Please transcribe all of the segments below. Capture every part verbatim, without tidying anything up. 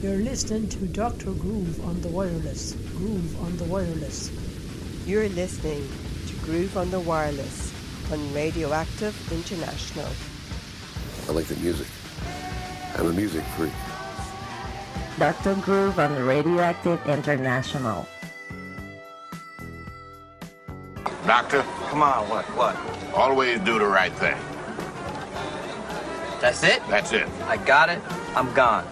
You're listening to Doctor Groove on the Wireless. Groove on the Wireless. You're listening to Groove on the Wireless on Radioactive International. I like the music. I'm a music freak. Doctor Groove on Radioactive International. Doctor? Come on, what, what? Always do the right thing. That's it? That's it. I got it. I'm gone.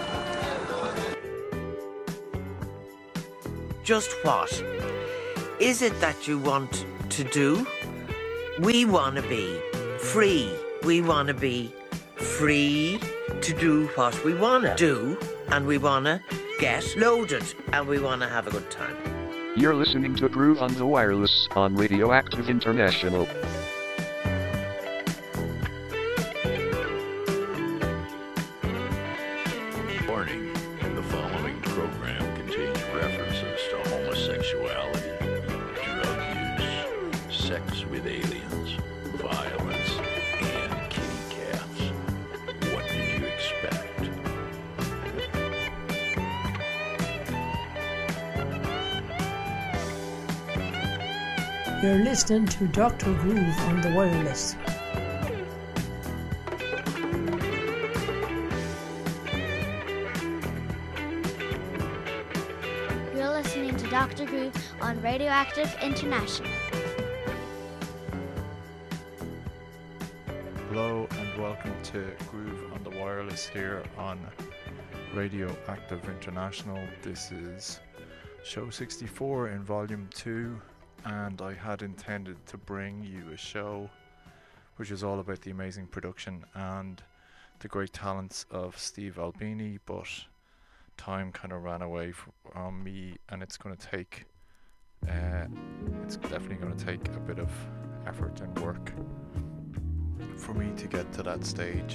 Just what is it that you want to do? We want to be free. We want to be free to do what we want to do, and we want to get loaded, and we want to have a good time. You're listening to Groove on the Wireless on Radioactive International. Warning, the following program contains references to homosexuality, drug use, sex with aliens, violence, and kitty cats. What did you expect? You're listening to Doctor Groove on the Wireless. You're listening to Doctor Groove on Radioactive International. Hello and welcome to Groove on the Wireless here on Radioactive International. This is show sixty-four in volume two. And I had intended to bring you a show which is all about the amazing production and the great talents of Steve Albini, but time kind of ran away from me, and it's going to take uh, it's definitely going to take a bit of effort and work for me to get to that stage.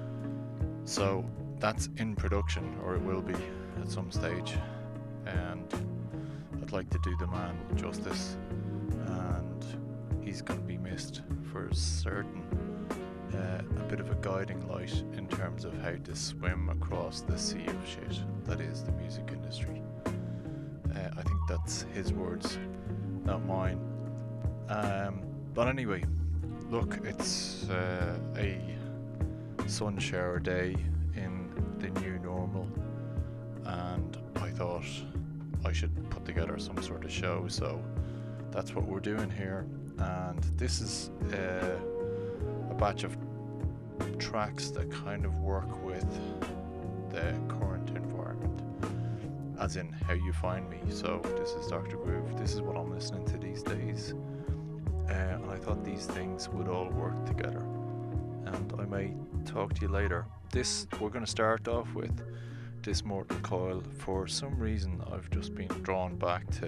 So that's in production, or it will be at some stage, and I'd like to do the man justice, and he's going to be missed for certain. Uh, a bit of a guiding light in terms of how to swim across the sea of shit that is the music industry. Uh, I think that's his words, not mine. Um, but anyway, look, it's uh, a sun shower day in the new normal, and I thought I should put together some sort of show, so that's what we're doing here. And this is uh, a batch of tracks that kind of work with the current environment, as in how you find me. So this is Doctor Groove, this is what I'm listening to these days, uh, and I thought these things would all work together, and I may talk to you later. This, we're going to start off with This Mortal Coil. For some reason I've just been drawn back to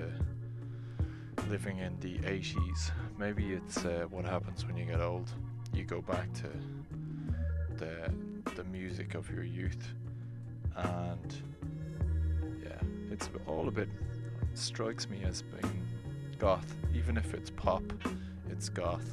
living in the eighties. Maybe it's uh, what happens when you get old. You go back to the the music of your youth, and yeah, it's all a bit, it strikes me as being goth. Even if it's pop, it's goth.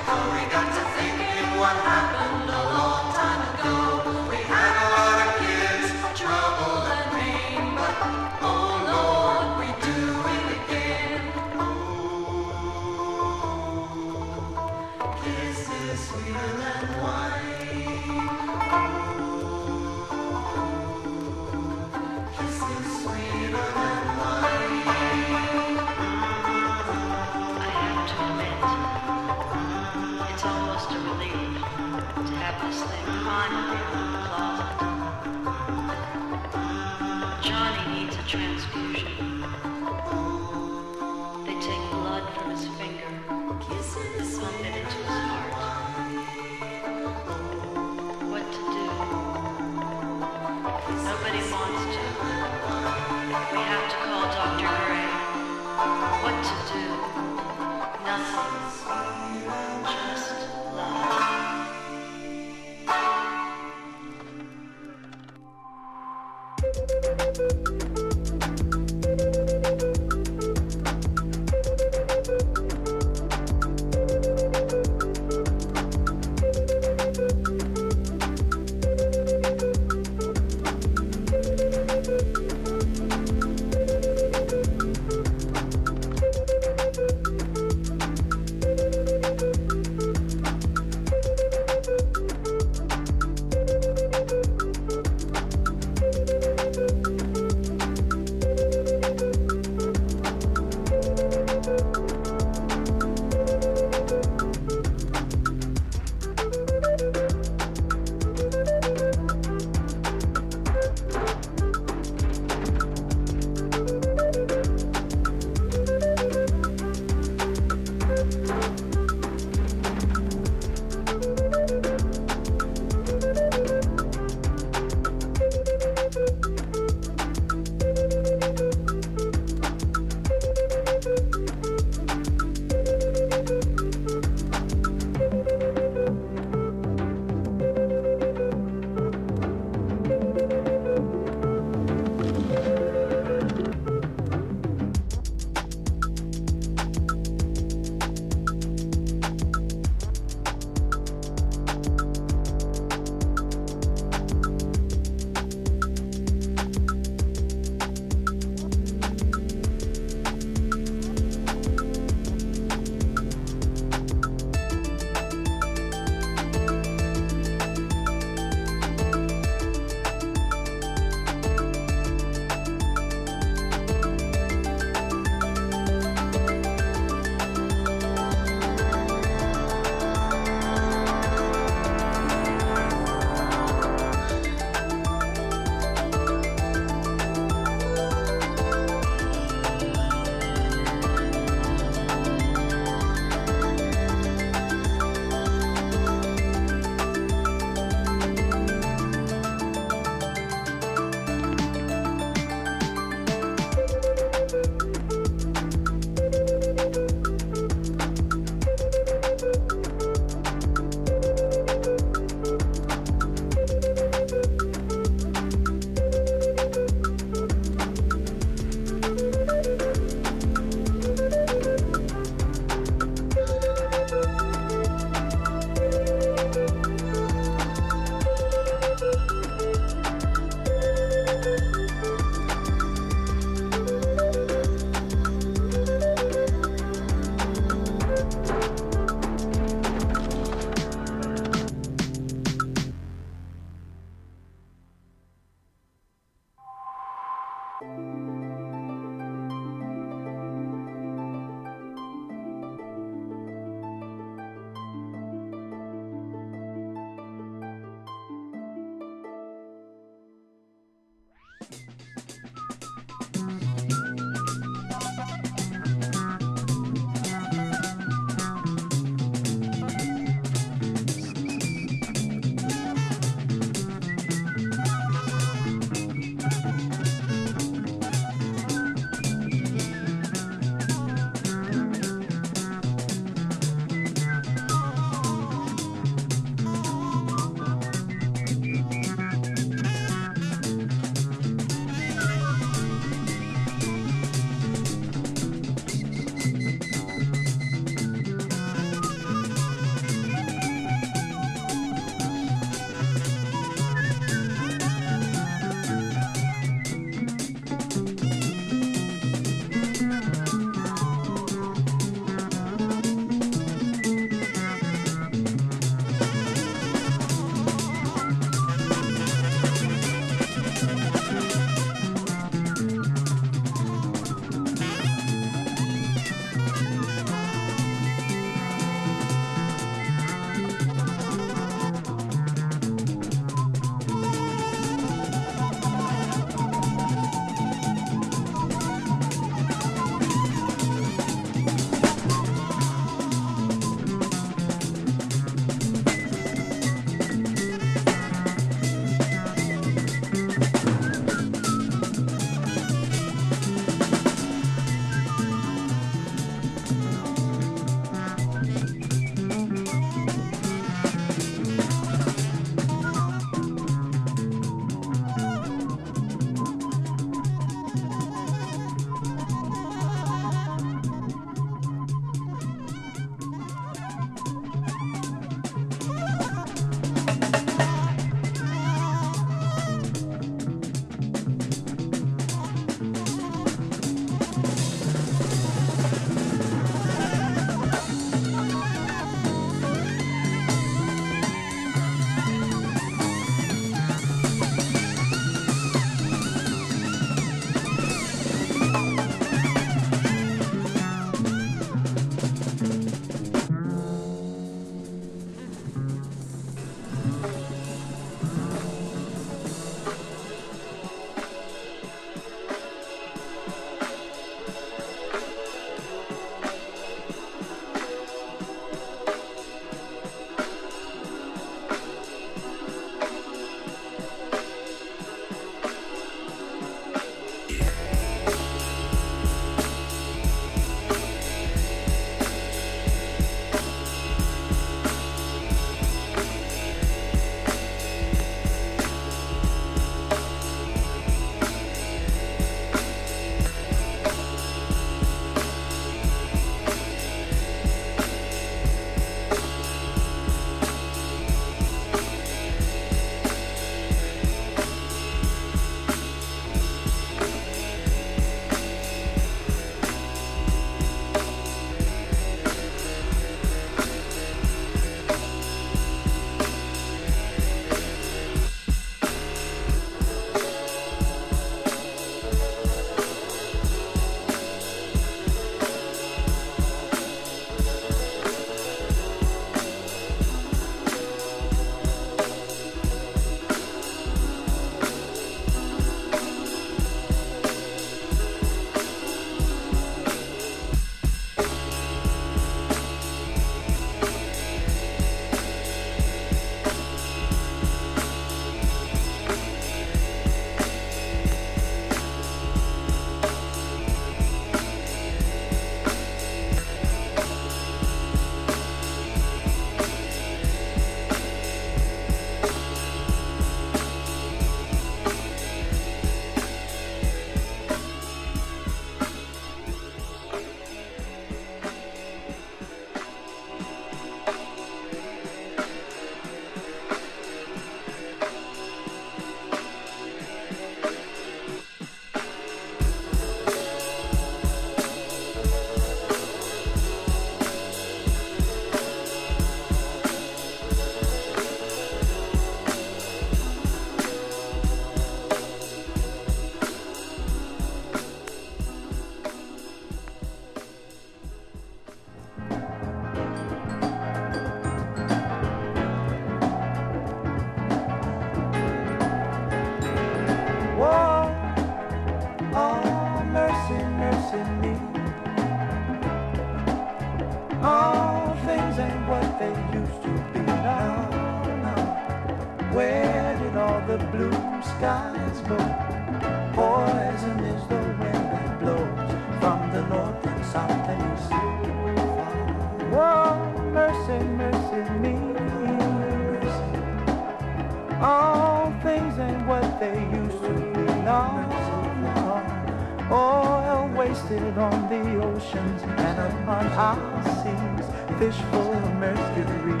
wasted on the oceans and upon our seas, fish full of mercury.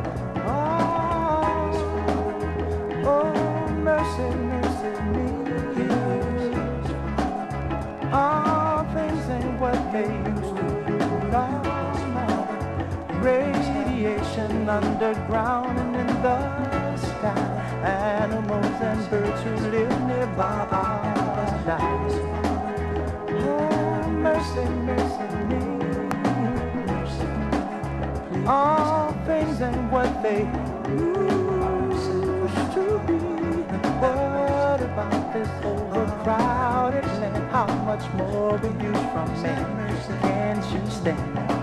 Oh, oh, mercy, mercy me. All things ain't what they used to be. No, no. Radiation underground and in the sky. Animals and birds who live nearby our lives. Oh, mercy, mercy me. All things ain't what they used to be. What about this overcrowded land? How much more abuse from man can't you stand?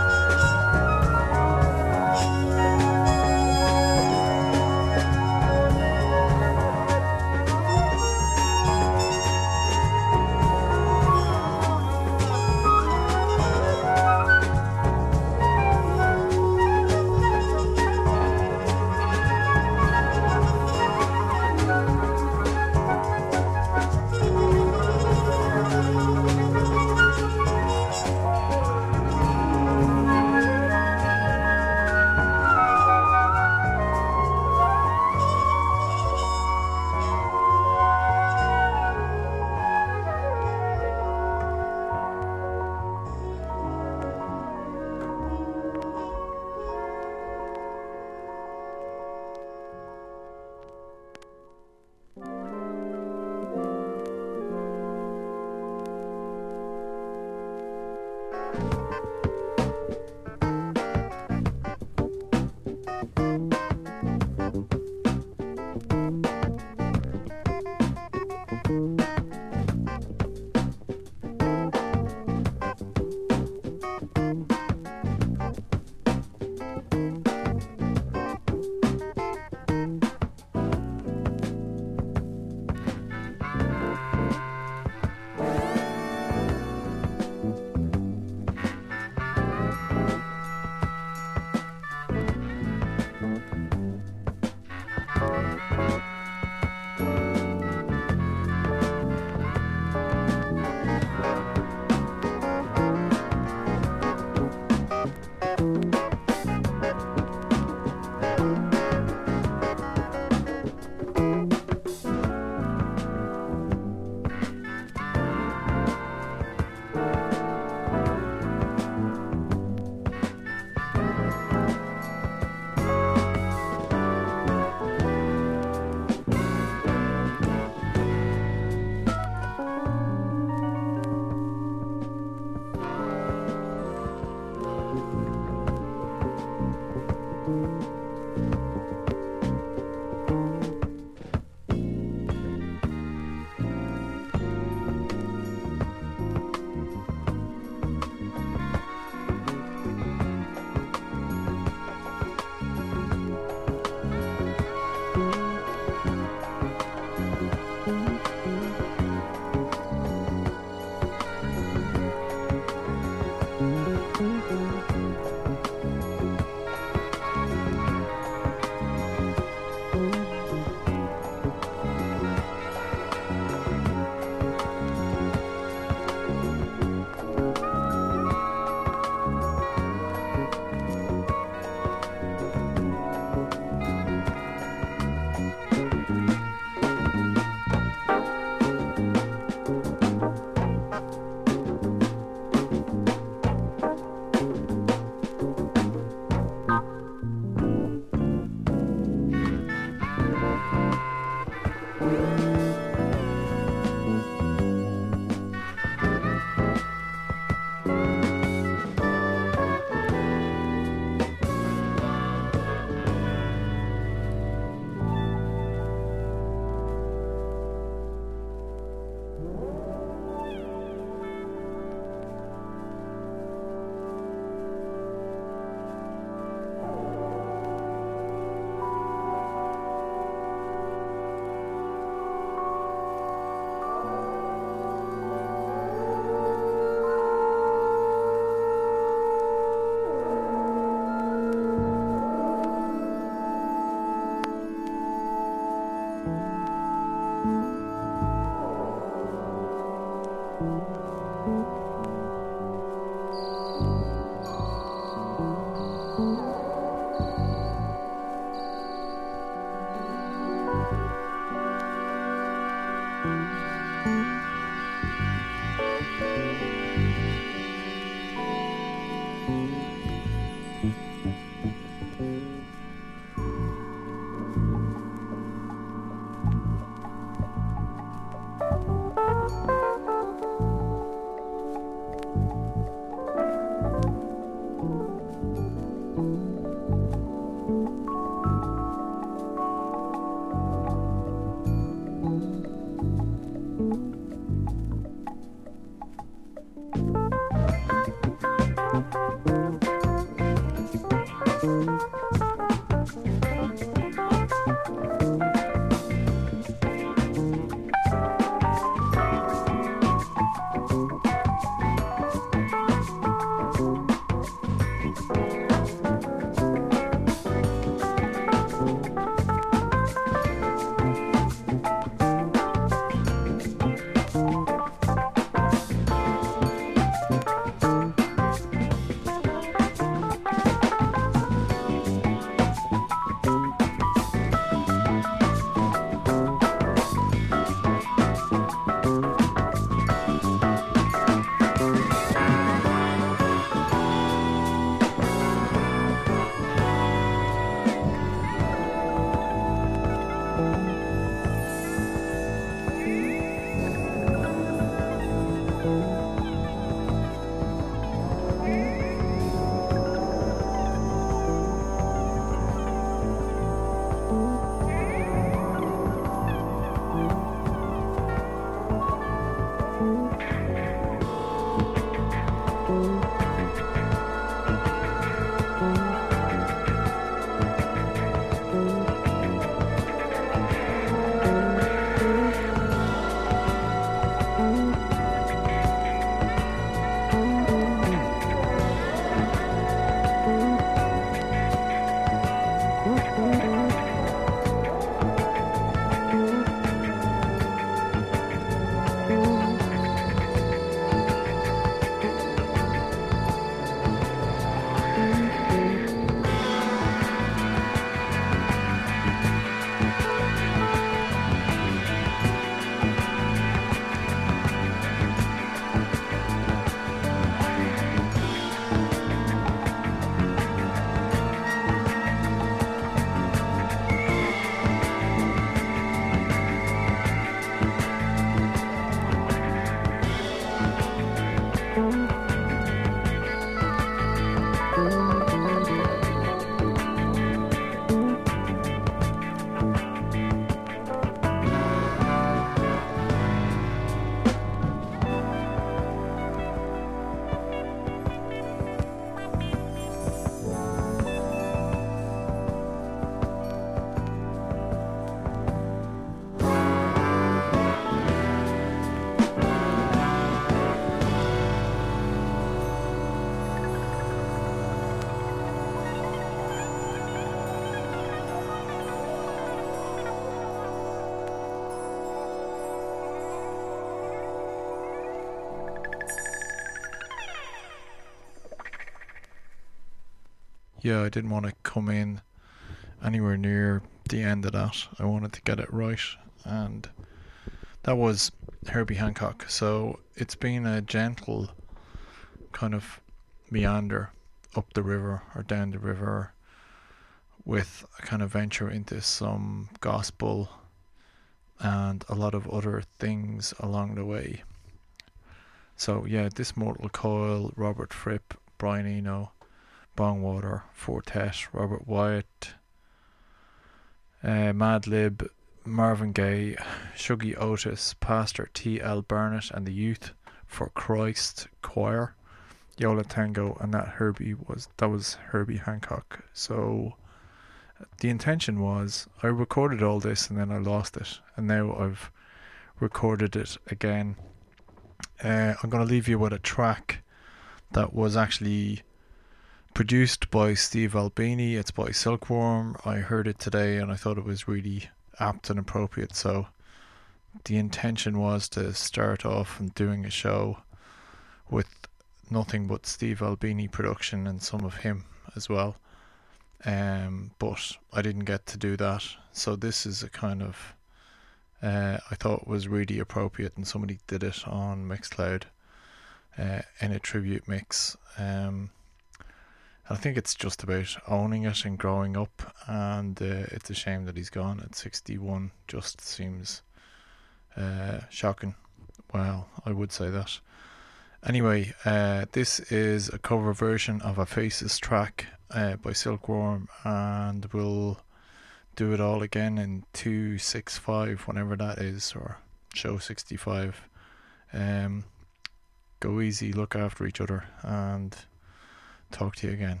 yeah, I didn't want to come in anywhere near the end of that. I wanted to get it right, and that was Herbie Hancock. So it's been a gentle kind of meander up the river or down the river, with a kind of venture into some gospel and a lot of other things along the way. So yeah, This Mortal Coil, Robert Fripp, Brian Eno, Bongwater, Fortet, Robert Wyatt, uh, Madlib, Marvin Gaye, Shuggy Otis, Pastor T L Burnett and the Youth for Christ Choir, Yola Tango, and that Herbie was that was Herbie Hancock. So the intention was, I recorded all this and then I lost it, and now I've recorded it again. Uh, I'm going to leave you with a track that was actually produced by Steve Albini. It's by Silkworm. I heard it today and I thought it was really apt and appropriate, so the intention was to start off and doing a show with nothing but Steve Albini production and some of him as well. Um, but I didn't get to do that, so this is a kind of uh, I thought was really appropriate, and somebody did it on Mixcloud uh, in a tribute mix. Um, I think it's just about owning it and growing up, and uh, it's a shame that he's gone at sixty-one. Just seems uh, shocking. Well, I would say that. Anyway, uh, this is a cover version of a Faces track uh, by Silkworm, and we'll do it all again in two sixty-five, whenever that is, or show sixty-five. Um, go easy, look after each other, and talk to you again.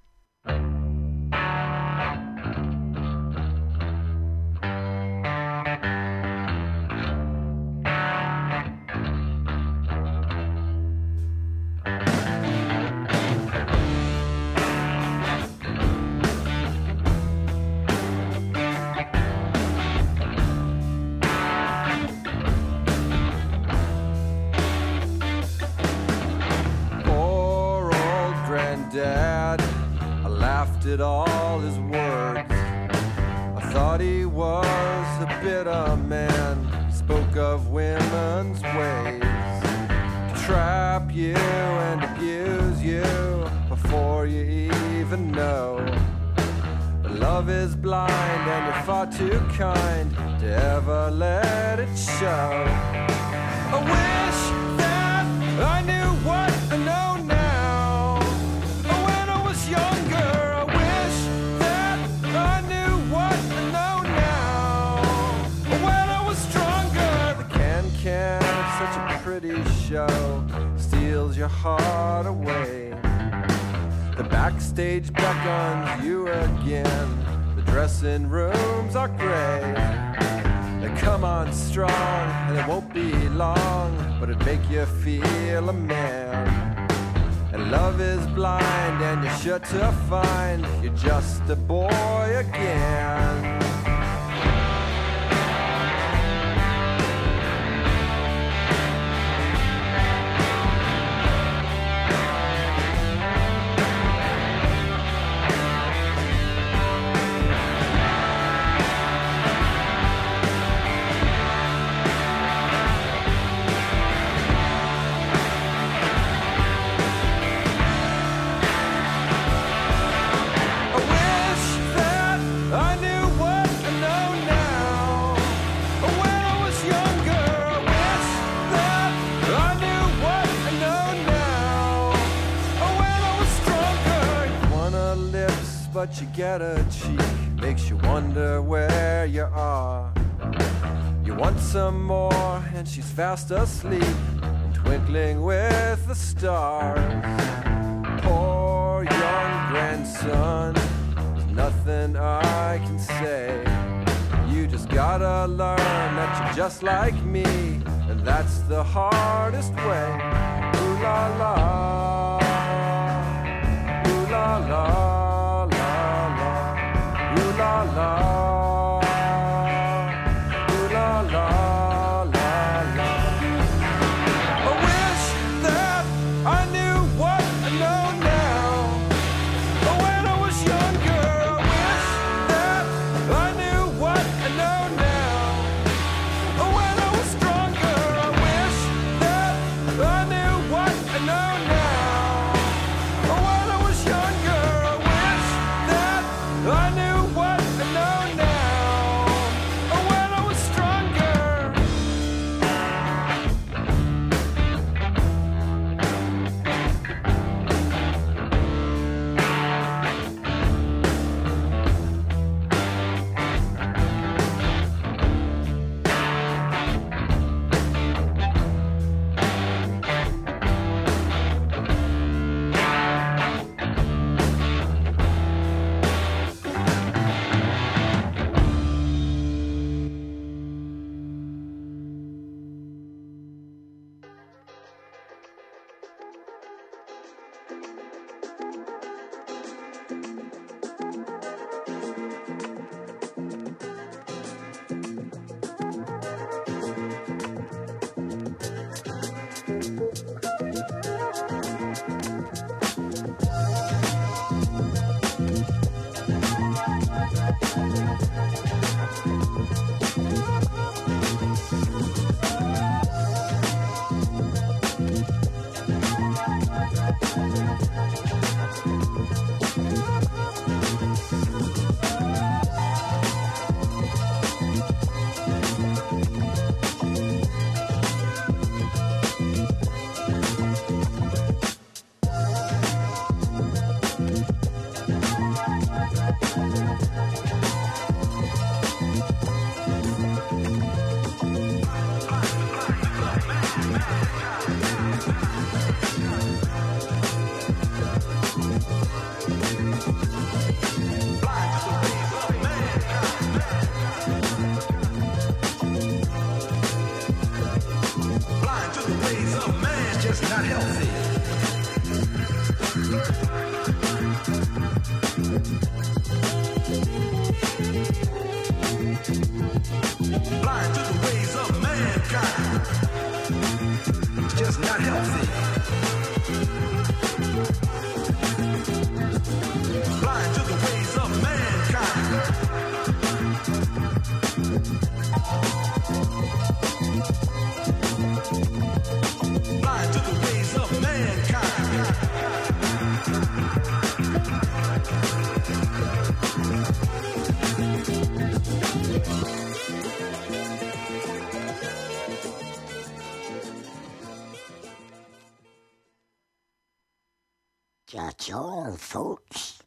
At all his words, I thought he was a bitter man. He spoke of women's ways to trap you and abuse you before you even know. But love is blind and you're far too kind to ever let it show. I wish that I knew what I know now. When I was younger, pretty show steals your heart away. The backstage beckons you again. The dressing rooms are gray. They come on strong and it won't be long, but it'd make you feel a man. And love is blind and you're sure to find you're just a boy again. But you get a cheek, makes you wonder where you are. You want some more, and she's fast asleep, and twinkling with the stars. Poor young grandson, there's nothing I can say. You just gotta learn that you're just like me, and that's the hardest way. Ooh la la, ooh la la. La la, ooh la la, la la. I wish that I knew what I know now. When I was blind to the ways of mankind. It's just not healthy. Blind to the ways of mankind. Blind to the ways of mankind. That's all, folks.